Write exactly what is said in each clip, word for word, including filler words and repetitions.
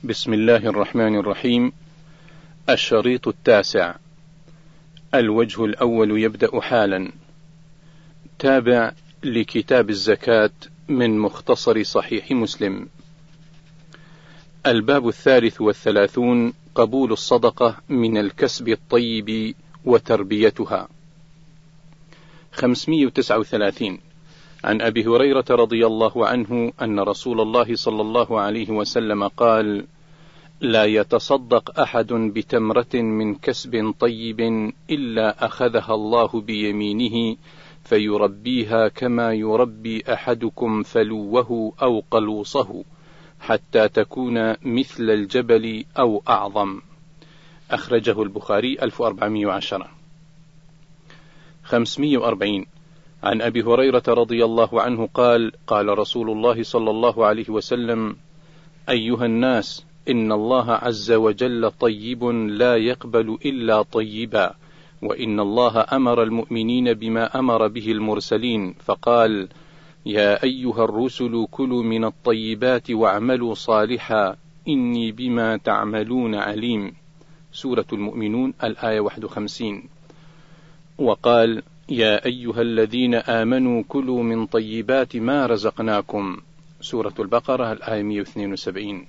بسم الله الرحمن الرحيم. الشريط التاسع. الوجه الأول يبدأ حالا. تابع لكتاب الزكاة من مختصر صحيح مسلم. الباب الثالث والثلاثون: قبول الصدقة من الكسب الطيب وتربيتها. خمسمائة وتسعة وثلاثين. عن أبي هريرة رضي الله عنه أن رسول الله صلى الله عليه وسلم قال: لا يتصدق أحد بتمرة من كسب طيب إلا أخذها الله بيمينه فيربيها كما يربي أحدكم فلوه أو قلوصه حتى تكون مثل الجبل أو أعظم. أخرجه البخاري ألف وأربعمائة وعشرة. خمسمائة وأربعين. عن أبي هريرة رضي الله عنه قال: قال رسول الله صلى الله عليه وسلم: أيها الناس، إن الله عز وجل طيب لا يقبل إلا طيبا، وإن الله أمر المؤمنين بما أمر به المرسلين فقال: يا أيها الرسل كلوا من الطيبات واعملوا صالحا إني بما تعملون عليم. سورة المؤمنون الآية واحد وخمسين. وقال: يا أيها الذين آمنوا كلوا من طيبات ما رزقناكم. سورة البقرة الآية مئة واثنين وسبعين.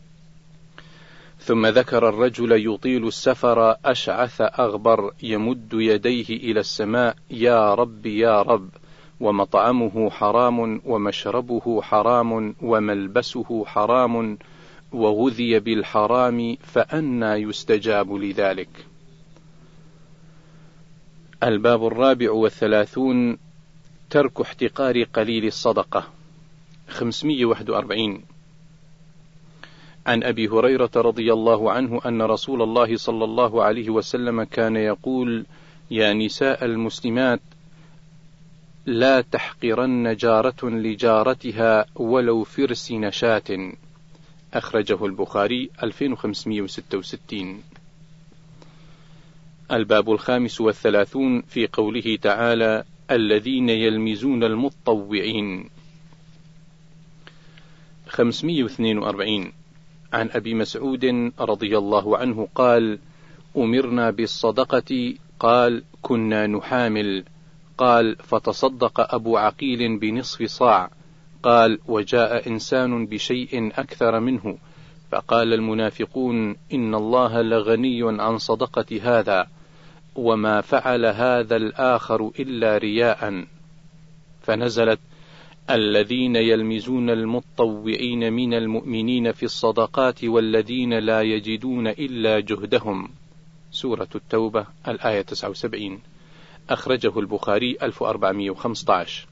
ثم ذكر الرجل يطيل السفر أشعث أغبر يمد يديه إلى السماء: يا رب يا رب، ومطعمه حرام ومشربه حرام وملبسه حرام وغذي بالحرام فأنى يستجاب لذلك. الباب الرابع والثلاثون: ترك احتقار قليل الصدقة. خمسمائة وواحد وأربعين. عن أبي هريرة رضي الله عنه أن رسول الله صلى الله عليه وسلم كان يقول: يا نساء المسلمات، لا تحقرن جارة لجارتها ولو فرس نشاة. أخرجه البخاري ألفين وخمسمائة وستة وستين. الباب الخامس والثلاثون في قوله تعالى: الذين يلمزون المتطوعين. خمسمائة واثنين وأربعين. عن أبي مسعود رضي الله عنه قال: أمرنا بالصدقة. قال: كنا نحامل. قال: فتصدق أبو عقيل بنصف صاع. قال: وجاء إنسان بشيء أكثر منه، فقال المنافقون: إن الله لغني عن صدقة هذا، وما فعل هذا الآخر إلا رياء. فنزلت: الذين يلمزون المتطوعين من المؤمنين في الصدقات والذين لا يجدون إلا جهدهم. سورة التوبة الآية تسعة وسبعين. أخرجه البخاري ألف وأربعمائة وخمسة عشر.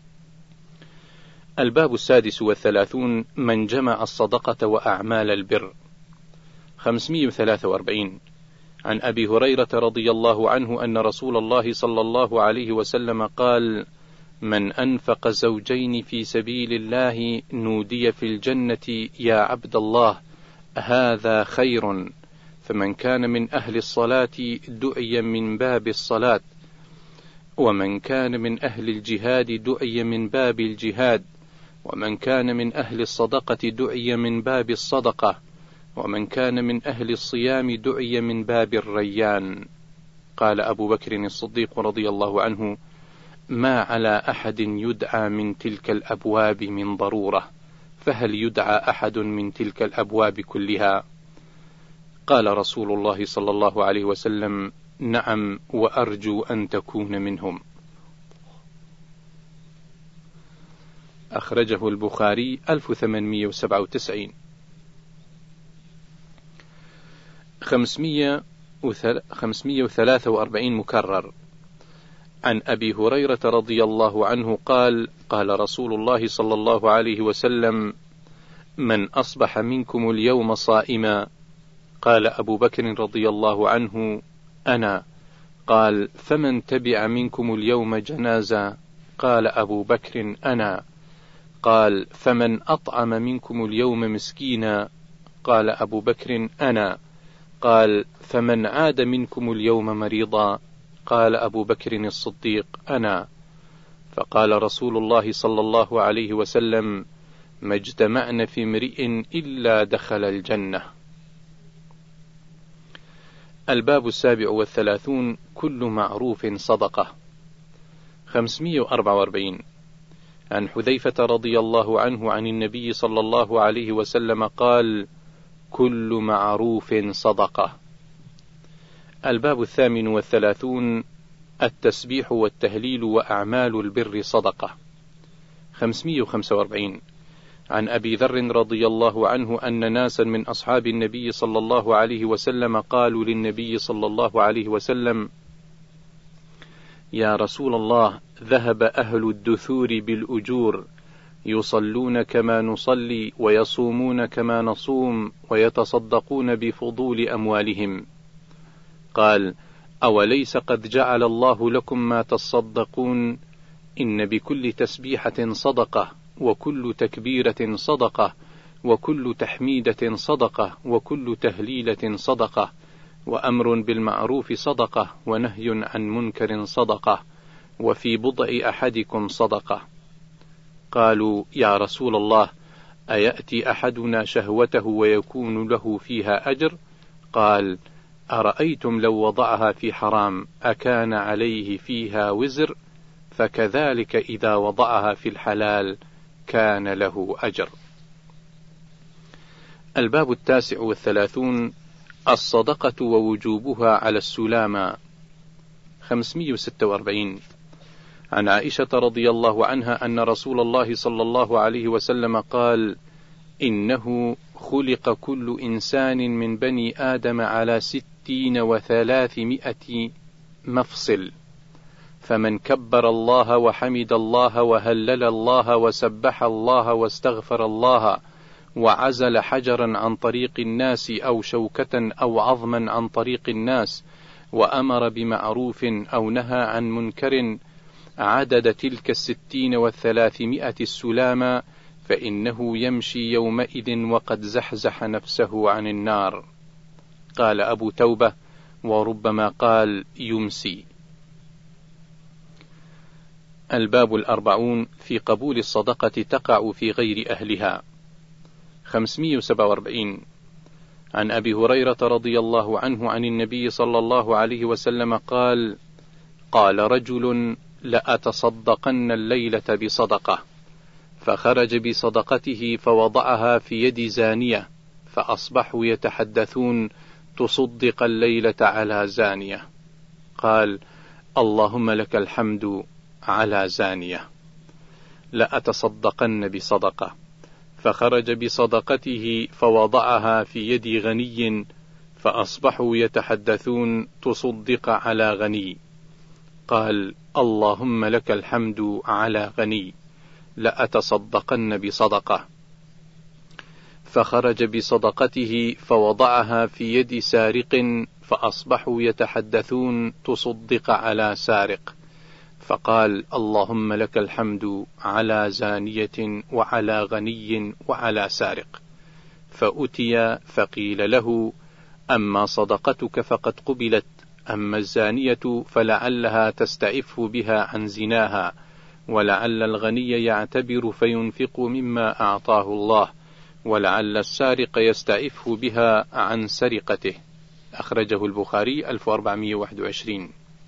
الباب السادس والثلاثون: من جمع الصدقة وأعمال البر. خمسمائة وثلاثة وأربعين. عن أبي هريرة رضي الله عنه أن رسول الله صلى الله عليه وسلم قال: من أنفق زوجين في سبيل الله نودي في الجنة: يا عبد الله، هذا خير. فمن كان من أهل الصلاة دعي من باب الصلاة، ومن كان من أهل الجهاد دعي من باب الجهاد، ومن كان من أهل الصدقة دعي من باب الصدقة، ومن كان من أهل الصيام دعي من باب الريان. قال أبو بكر الصديق رضي الله عنه: ما على أحد يدعى من تلك الأبواب من ضرورة، فهل يدعى أحد من تلك الأبواب كلها؟ قال رسول الله صلى الله عليه وسلم: نعم، وأرجو أن تكون منهم. أخرجه البخاري ألف وثمانمائة وسبعة وتسعين. خمسمائة وثلاثة وأربعين مكرر. عن أبي هريرة رضي الله عنه قال: قال رسول الله صلى الله عليه وسلم: من أصبح منكم اليوم صائما. قال أبو بكر رضي الله عنه: أنا. قال: فمن تبع منكم اليوم جنازة. قال أبو بكر: أنا. قال: فمن أطعم منكم اليوم مسكينا. قال أبو بكر: أنا. قال: فمن عاد منكم اليوم مريضا. قال أبو بكر الصديق: أنا. فقال رسول الله صلى الله عليه وسلم: ما اجتمعن في امرئ إلا دخل الجنة. الباب السابع والثلاثون كل معروف صدقة. خمسمائة وأربعة وأربعين عن حذيفة رضي الله عنه عن النبي صلى الله عليه وسلم قال: كل معروف صدقة. الباب الثامن والثلاثون التسبيح والتهليل وأعمال البر صدقة. خمسمائة وخمسة وأربعين عن أبي ذر رضي الله عنه أن ناسا من أصحاب النبي صلى الله عليه وسلم قالوا للنبي صلى الله عليه وسلم: يا رسول الله، ذهب أهل الدثور بالأجور، يصلون كما نصلي ويصومون كما نصوم ويتصدقون بفضول أموالهم. قال: أوليس قد جعل الله لكم ما تصدقون؟ إن بكل تسبيحة صدقة، وكل تكبيرة صدقة، وكل تحميدة صدقة، وكل تهليلة صدقة، وأمر بالمعروف صدقة، ونهي عن منكر صدقة، وفي بضع أحدكم صدقة. قالوا: يا رسول الله، أيأتي أحدنا شهوته ويكون له فيها أجر؟ قال: أرأيتم لو وضعها في حرام أكان عليه فيها وزر؟ فكذلك إذا وضعها في الحلال كان له أجر. الباب التاسع والثلاثون الصدقة ووجوبها على السلامة. خمسمائة وستة وأربعين عن عائشة رضي الله عنها أن رسول الله صلى الله عليه وسلم قال: إنه خلق كل إنسان من بني آدم على ستين وثلاثمائة مفصل، فمن كبر الله وحمد الله وهلل الله وسبح الله واستغفر الله وعزل حجرا عن طريق الناس أو شوكة أو عظما عن طريق الناس وأمر بمعروف أو نهى عن منكر عدد تلك الستين والثلاثمائة السلامة، فإنه يمشي يومئذ وقد زحزح نفسه عن النار. قال أبو توبة: وربما قال يمسي. الباب الأربعون في قبول الصدقة تقع في غير أهلها. خمسمائة وسبعة وأربعين عن أبي هريرة رضي الله عنه عن النبي صلى الله عليه وسلم قال: قال رجل: لأتصدقن الليلة بصدقة، فخرج بصدقته فوضعها في يد زانية، فأصبحوا يتحدثون: تصدق الليلة على زانية. قال: اللهم لك الحمد على زانية. لأتصدقن بصدقة، فخرج بصدقته فوضعها في يد غني، فأصبحوا يتحدثون: تصدق على غني. قال: اللهم لك الحمد على غني. لأتصدقن بصدقة، فخرج بصدقته فوضعها في يد سارق، فأصبحوا يتحدثون: تصدق على سارق. فقال: اللهم لك الحمد على زانية وعلى غني وعلى سارق. فأتي فقيل له: أما صدقتك فقد قبلت، أما الزانية فلعلها تستعف بها عن زناها، ولعل الغني يعتبر فينفق مما أعطاه الله، ولعل السارق يستعف بها عن سرقته. أخرجه البخاري ألف وأربعمائة وواحد وعشرين.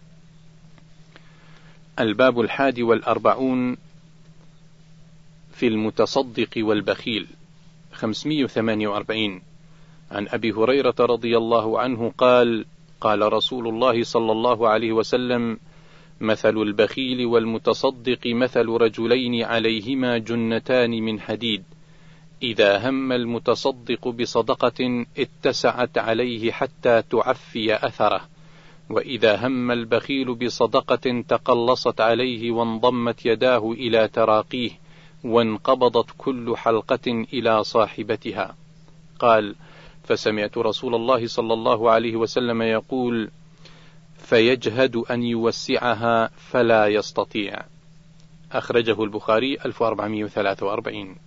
الباب الحادي والأربعون في المتصدق والبخيل. خمسمائة وثمانية وأربعين عن أبي هريرة رضي الله عنه قال: قال رسول الله صلى الله عليه وسلم: مثل البخيل والمتصدق مثل رجلين عليهما جنتان من حديد، إذا هم المتصدق بصدقة اتسعت عليه حتى تعفي أثره، وإذا هم البخيل بصدقة تقلصت عليه وانضمت يداه إلى تراقيه، وانقبضت كل حلقة إلى صاحبتها. قال: فسمعت رسول الله صلى الله عليه وسلم يقول: فيجهد أن يوسعها فلا يستطيع. أخرجه البخاري ألف وأربعمائة وثلاثة وأربعين.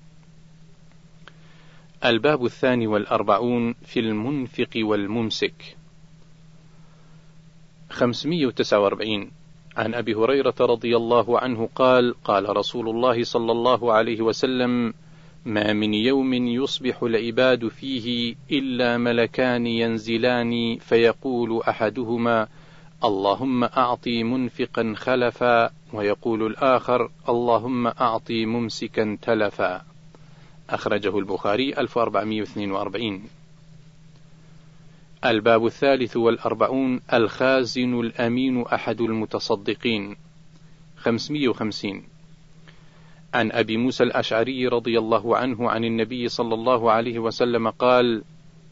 الباب الثاني والأربعون في المنفق والممسك. خمسمائة وتسعة وأربعين عن أبي هريرة رضي الله عنه قال: قال رسول الله صلى الله عليه وسلم: ما من يوم يصبح العباد فيه إلا ملكان ينزلان فيقول أحدهما اللهم أعطي منفقا خلفا، ويقول الآخر اللهم أعطي ممسكا تلفا. أخرجه البخاري ألف وأربعمائة واثنين وأربعين. الباب الثالث والأربعون الخازن الأمين أحد المتصدقين. خمسمائة وخمسين. عن أبي موسى الأشعري رضي الله عنه عن النبي صلى الله عليه وسلم قال: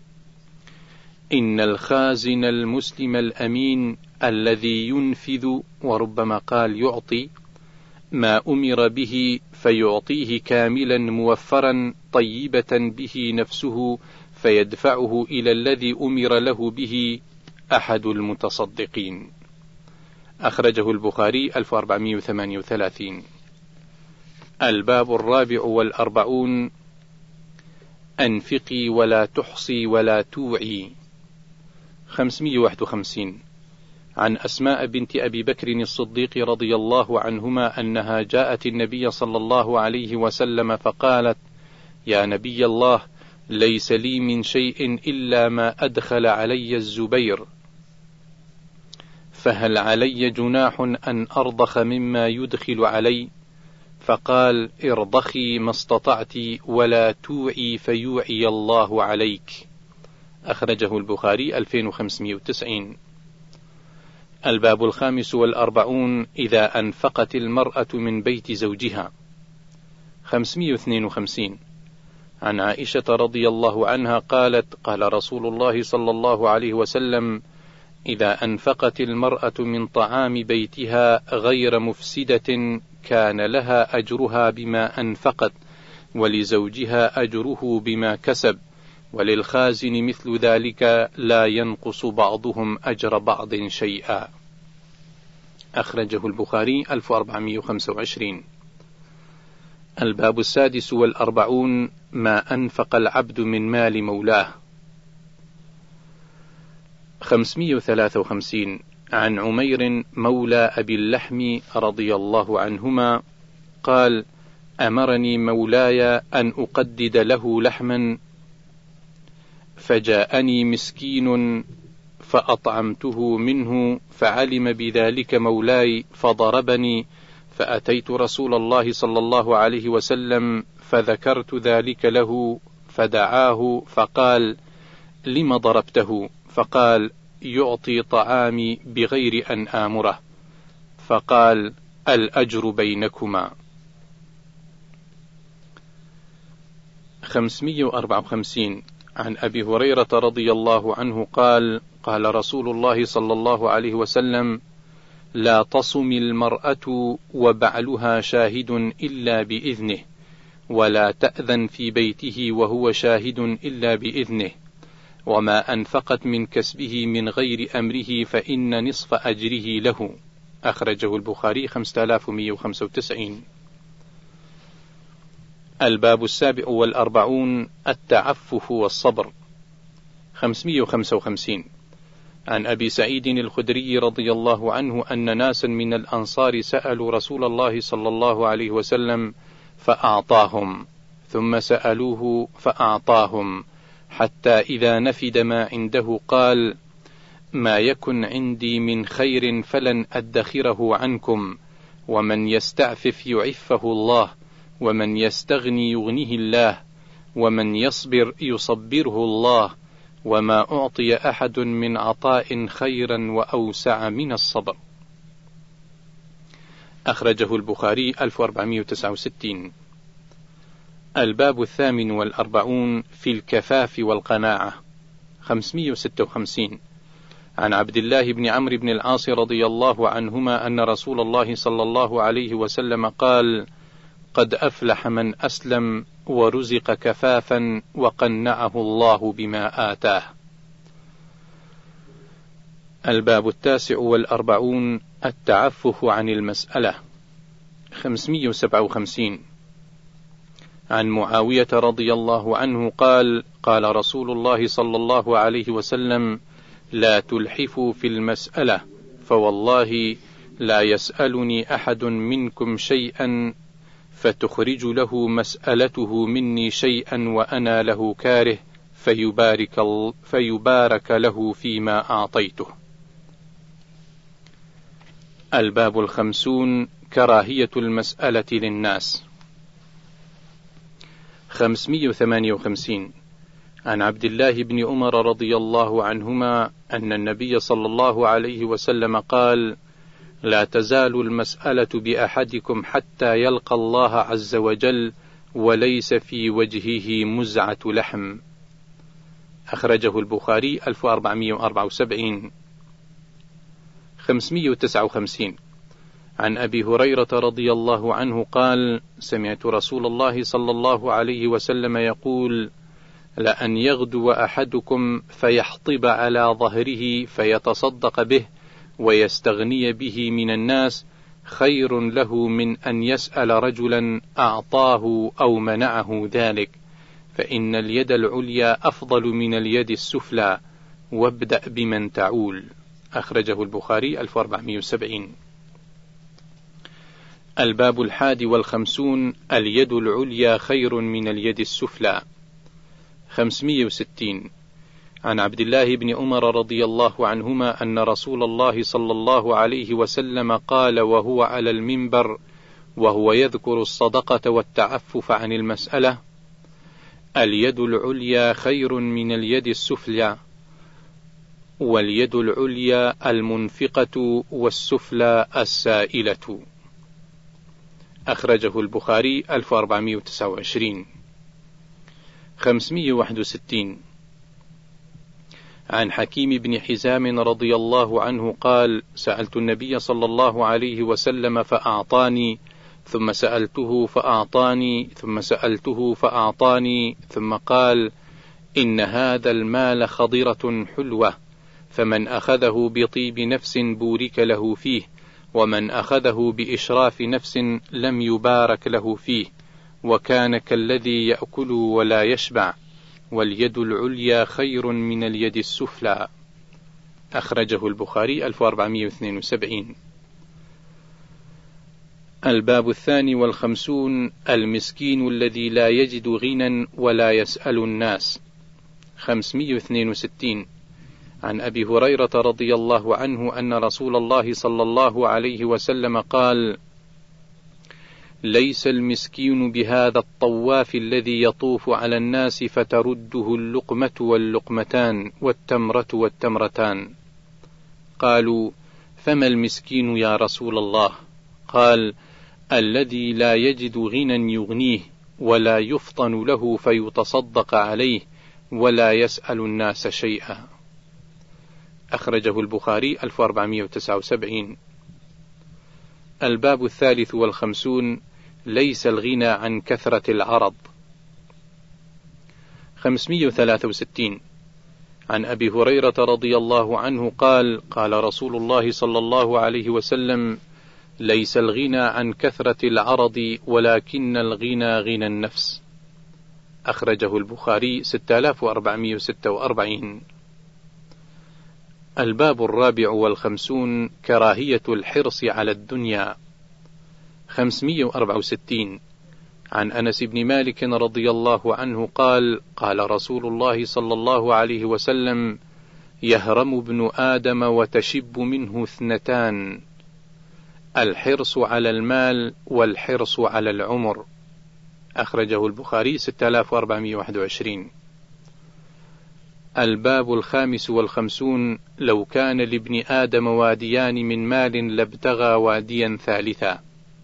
إن الخازن المسلم الأمين الذي ينفذ، وربما قال يعطي، ما أمر به فيعطيه كاملا موفرا طيبة به نفسه فيدفعه إلى الذي أمر له به أحد المتصدقين. أخرجه البخاري ألف وأربعمائة وثمانية وثلاثين. الباب الرابع والأربعون أنفقي ولا تحصي ولا توعي. خمسمائة وواحد وخمسين. عن أسماء بنت أبي بكر الصديق رضي الله عنهما أنها جاءت النبي صلى الله عليه وسلم فقالت: يا نبي الله، ليس لي من شيء إلا ما أدخل علي الزبير، فهل علي جناح أن أرضخ مما يدخل علي؟ فقال: ارضخي ما استطعت ولا توعي فيوعي الله عليك. أخرجه البخاري ألفين وخمسمائة وتسعين. الباب الخامس والأربعون إذا أنفقت المرأة من بيت زوجها. خمسمائة واثنين وخمسين. عن عائشة رضي الله عنها قالت: قال رسول الله صلى الله عليه وسلم: إذا أنفقت المرأة من طعام بيتها غير مفسدة كان لها أجرها بما أنفقت، ولزوجها أجره بما كسب، وللخازن مثل ذلك لا ينقص بعضهم أجر بعض شيئا. أخرجه البخاري ألف وأربعمائة وخمسة وعشرين. الباب السادس والأربعون ما أنفق العبد من مال مولاه. خمسمائة وثلاثة وخمسين. عن عمير مولى أبي اللحم رضي الله عنهما قال: أمرني مولاي أن أقدد له لحما، فجاءني مسكين فأطعمته منه، فعلم بذلك مولاي فضربني، فأتيت رسول الله صلى الله عليه وسلم فذكرت ذلك له، فدعاه فقال: لم ضربته؟ فقال: يعطي طعامي بغير أن آمره. فقال: الأجر بينكما. خمسمائة وأربعة وخمسين. عن أبي هريرة رضي الله عنه قال: قال رسول الله صلى الله عليه وسلم: لا تصم المرأة وبعلها شاهد إلا بإذنه، ولا تأذن في بيته وهو شاهد إلا بإذنه، وما أنفقت من كسبه من غير أمره فإن نصف أجره له. أخرجه البخاري خمسة آلاف ومائة وخمسة وتسعين. الباب السابع والأربعون التعفف والصبر. خمسمائة وخمسة وخمسين. عن أبي سعيد الخدري رضي الله عنه أن ناسا من الأنصار سألوا رسول الله صلى الله عليه وسلم فأعطاهم، ثم سألوه فأعطاهم، حتى إذا نفد ما عنده قال: ما يكن عندي من خير فلن أدخره عنكم، ومن يستعفف يعفه الله، ومن يستغني يغنيه الله، ومن يصبر يصبره الله، وما أعطي أحد من عطاء خيرا وأوسع من الصبر. أخرجه البخاري ألف وأربعمائة وتسعة وستين. الباب الثامن والأربعون في الكفاف والقناعة. خمسمائة وستة وخمسين. عن عبد الله بن عمرو بن العاص رضي الله عنهما أن رسول الله صلى الله عليه وسلم قال: قد أفلح من أسلم ورزق كفافا وقنعه الله بما آتاه. الباب التاسع والأربعون التعفف عن المسألة. خمسمائة وسبعة وخمسين. عن معاوية رضي الله عنه قال: قال رسول الله صلى الله عليه وسلم: لا تلحفوا في المسألة، فوالله لا يسألني أحد منكم شيئا فتخرج له مسألته مني شيئا وأنا له كاره، فيبارك, فيبارك له فيما أعطيته. الباب الخمسون: كراهية المسألة للناس. خمسمائة وثمانية وخمسين عن عبد الله بن عمر رضي الله عنهما أن النبي صلى الله عليه وسلم قال: لا تزال المسألة بأحدكم حتى يلقى الله عز وجل وليس في وجهه مزعة لحم. أخرجه البخاري ألف وأربعمائة وأربعة وسبعين. خمسمائة وتسعة وخمسين عن أبي هريرة رضي الله عنه قال: سمعت رسول الله صلى الله عليه وسلم يقول: لأن يغدو أحدكم فيحطب على ظهره فيتصدق به ويستغني به من الناس خير له من أن يسأل رجلا أعطاه أو منعه ذلك، فإن اليد العليا أفضل من اليد السفلى، وابدأ بمن تعول. أخرجه البخاري ألف وأربعمائة وسبعين. الباب الحادي والخمسون: اليد العليا خير من اليد السفلى. خمسمائة وستين عن عبد الله بن عمر رضي الله عنهما أن رسول الله صلى الله عليه وسلم قال وهو على المنبر وهو يذكر الصدقة والتعفف عن المسألة: اليد العليا خير من اليد السفلى، واليد العليا المنفقة والسفلى السائلة. أخرجه البخاري ألف وأربعمائة وتسعة وعشرين. خمسمائة وواحد وستين عن حكيم بن حزام رضي الله عنه قال: سألت النبي صلى الله عليه وسلم فأعطاني، ثم سألته فأعطاني، ثم سألته فأعطاني، ثم قال: إن هذا المال خضرة حلوة، فمن أخذه بطيب نفس بورك له فيه، ومن أخذه بإشراف نفس لم يبارك له فيه، وكان كالذي يأكل ولا يشبع، واليد العليا خير من اليد السفلى. أخرجه البخاري ألف وأربعمائة واثنين وسبعين. الباب الثاني والخمسون: المسكين الذي لا يجد غنى ولا يسأل الناس. خمسمائة واثنين وستين عن أبي هريرة رضي الله عنه أن رسول الله صلى الله عليه وسلم قال: ليس المسكين بهذا الطواف الذي يطوف على الناس فترده اللقمة واللقمتان والتمرة والتمرتان. قالوا: فما المسكين يا رسول الله؟ قال: الذي لا يجد غنى يغنيه، ولا يفطن له فيتصدق عليه، ولا يسأل الناس شيئا. أخرجه البخاري ألف وأربعمائة وتسعة وسبعين. الباب الثالث والخمسون: ليس الغنى عن كثرة العرض. خمسمائة وثلاثة وستين عن أبي هريرة رضي الله عنه قال: قال رسول الله صلى الله عليه وسلم: ليس الغنى عن كثرة العرض، ولكن الغنى غنى النفس. أخرجه البخاري ستة آلاف وأربعمائة وستة وأربعين. الباب الرابع والخمسون: كراهية الحرص على الدنيا. خمسمائة وأربعة وستين عن أنس بن مالك رضي الله عنه قال: قال رسول الله صلى الله عليه وسلم: يهرم ابن آدم وتشب منه اثنتان: الحرص على المال والحرص على العمر. أخرجه البخاري ستة آلاف وأربعمائة وواحد وعشرين. الباب الخامس والخمسون: لو كان لابن آدم واديان من مال لابتغى واديا ثالثا.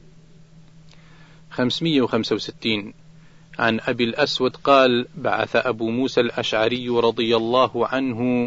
خمسمائة وخمسة وستين عن أبي الأسود قال: بعث أبو موسى الأشعري رضي الله عنه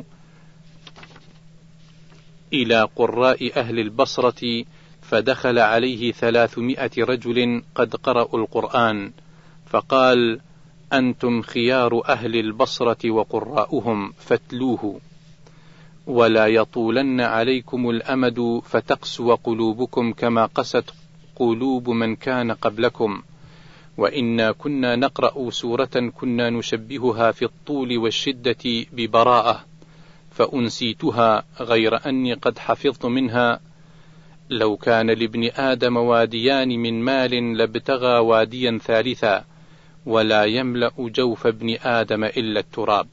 إلى قراء أهل البصرة، فدخل عليه ثلاثمائة رجل قد قرأوا القرآن، فقال: أنتم خيار أهل البصرة وقراؤهم، فاتلوه، ولا يطولن عليكم الأمد فتقسو قلوبكم كما قست قلوب من كان قبلكم، وإنا كنا نقرأ سورة كنا نشبهها في الطول والشدة ببراءة، فأنسيتها غير أني قد حفظت منها: لو كان لابن آدم واديان من مال لابتغى واديا ثالثا ولا يملأ جوف ابن آدم إلا التراب.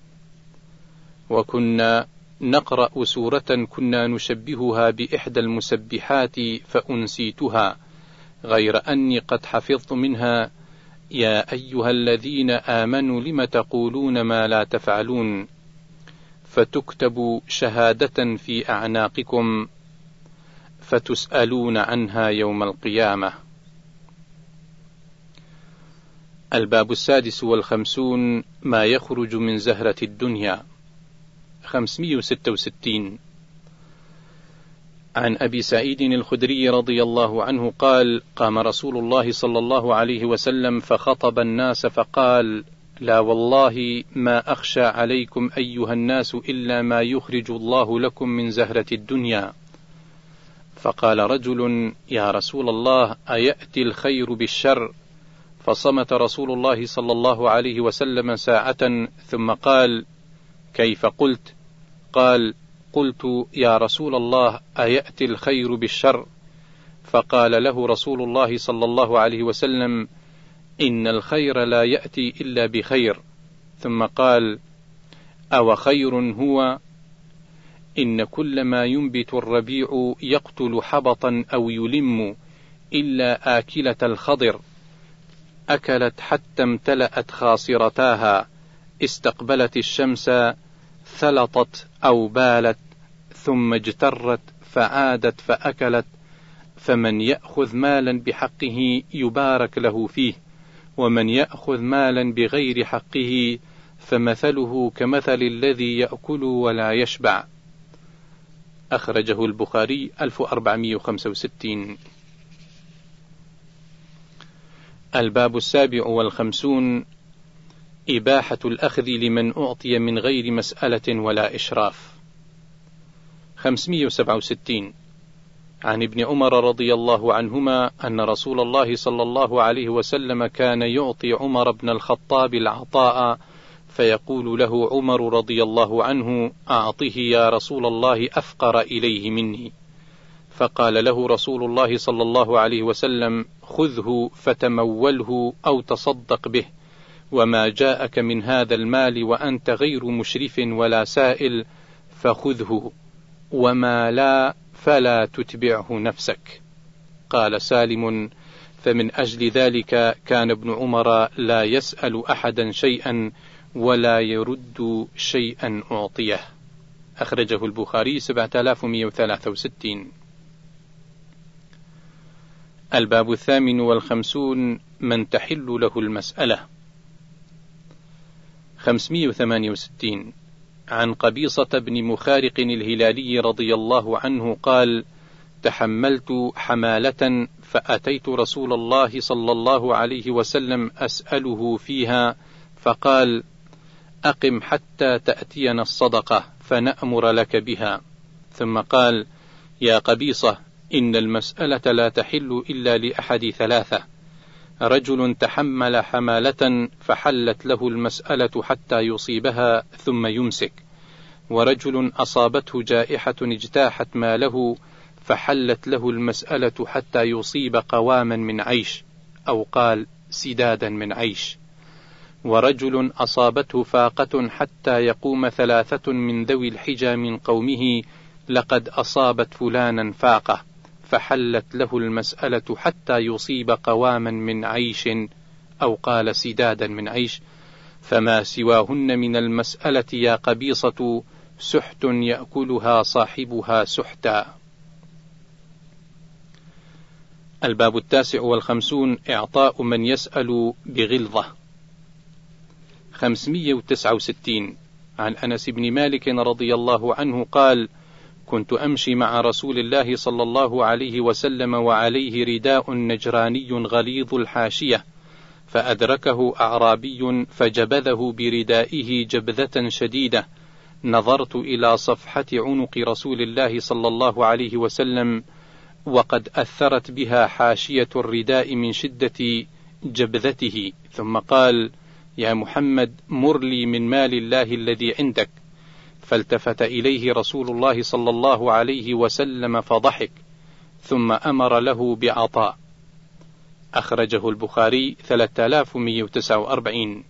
وكنا نقرأ سورة كنا نشبهها بإحدى المسبحات فأنسيتها، غير أني قد حفظت منها: يا أيها الذين آمنوا لم تقولون ما لا تفعلون، فتكتب شهادة في أعناقكم فتسألون عنها يوم القيامة. الباب السادس والخمسون: ما يخرج من زهرة الدنيا. خمسمائة وستة وستين. عن أبي سعيد الخدري رضي الله عنه قال: قام رسول الله صلى الله عليه وسلم فخطب الناس فقال: لا والله ما أخشى عليكم أيها الناس إلا ما يخرج الله لكم من زهرة الدنيا. فقال رجل: يا رسول الله، أيأتي الخير بالشر؟ فصمت رسول الله صلى الله عليه وسلم ساعة ثم قال: كيف قلت؟ قال: قلت يا رسول الله، أيأتي الخير بالشر؟ فقال له رسول الله صلى الله عليه وسلم: إن الخير لا يأتي إلا بخير. ثم قال: أو خير هو؟ إن كل ما ينبت الربيع يقتل حبطا أو يلم إلا آكلة الخضر، أكلت حتى امتلأت خاصرتاها، استقبلت الشمس ثلطت أو بالت، ثم اجترت فعادت فأكلت. فمن يأخذ مالا بحقه يبارك له فيه، ومن يأخذ مالا بغير حقه فمثله كمثل الذي يأكل ولا يشبع. أخرجه البخاري ألف وأربعمائة وخمسة وستين. الباب السابع والخمسون: إباحة الأخذ لمن أعطي من غير مسألة ولا إشراف. خمسمائة وسبعة وستين. عن ابن عمر رضي الله عنهما أن رسول الله صلى الله عليه وسلم كان يعطي عمر بن الخطاب العطاء، فيقول له عمر رضي الله عنه: أعطه يا رسول الله، أفقر إليه مني. فقال له رسول الله صلى الله عليه وسلم: خذه فتموله أو تصدق به، وما جاءك من هذا المال وأنت غير مشرف ولا سائل فخذه، وما لا فلا تتبعه نفسك. قال سالم: فمن أجل ذلك كان ابن عمر لا يسأل أحدا شيئا ولا يرد شيئا أعطيه. أخرجه البخاري سبعة آلاف ومئة وثلاثة وستين. الباب الثامن والخمسون: من تحل له المسألة. خمسمائة وثمانية وستين. عن قبيصة بن مخارق الهلالي رضي الله عنه قال: تحملت حمالة فأتيت رسول الله صلى الله عليه وسلم أسأله فيها، فقال: أقم حتى تأتينا الصدقة فنأمر لك بها. ثم قال: يا قبيصة، إن المسألة لا تحل إلا لأحد ثلاثة: رجل تحمل حمالة فحلت له المسألة حتى يصيبها ثم يمسك، ورجل أصابته جائحة اجتاحت ماله فحلت له المسألة حتى يصيب قواما من عيش، أو قال سدادا من عيش، ورجل أصابته فاقة حتى يقوم ثلاثة من ذوي الحجى من قومه: لقد أصابت فلانا فاقة، فحلت له المسألة حتى يصيب قواما من عيش، أو قال سدادا من عيش، فما سواهن من المسألة يا قبيصة سحت يأكلها صاحبها سحتا. الباب التاسع والخمسون: إعطاء من يسأل بغلظة. خمسمائة وتسعة وستين. عن أنس بن مالك رضي الله عنه قال: كنت أمشي مع رسول الله صلى الله عليه وسلم وعليه رداء نجراني غليظ الحاشية، فأدركه أعرابي فجبذه بردائه جبذة شديدة، نظرت إلى صفحة عنق رسول الله صلى الله عليه وسلم وقد أثرت بها حاشية الرداء من شدة جبذته، ثم قال: يا محمد، مر لي من مال الله الذي عندك. فالتفت إليه رسول الله صلى الله عليه وسلم فضحك، ثم أمر له بعطاء. أخرجه البخاري ثلاثة آلاف ومئة وتسعة وأربعين.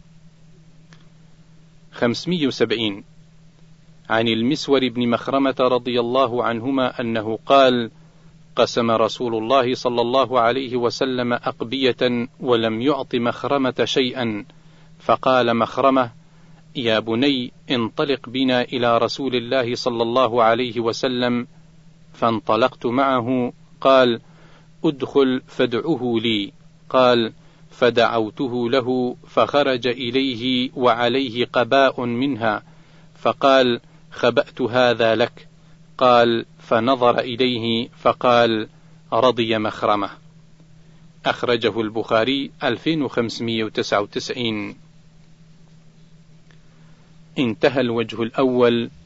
خمسمئة وسبعين عن المسور بن مخرمة رضي الله عنهما أنه قال: قسم رسول الله صلى الله عليه وسلم أقبية ولم يعط مخرمة شيئا، فقال مخرمة: يا بني انطلق بنا إلى رسول الله صلى الله عليه وسلم، فانطلقت معه. قال: ادخل فادعه لي. قال: فدعوته له، فخرج إليه وعليه قباء منها، فقال: خبأت هذا لك. قال: فنظر إليه فقال: رضي مخرمة. أخرجه البخاري ألفين وخمسمئة وتسعة وتسعين. انتهى الوجه الأول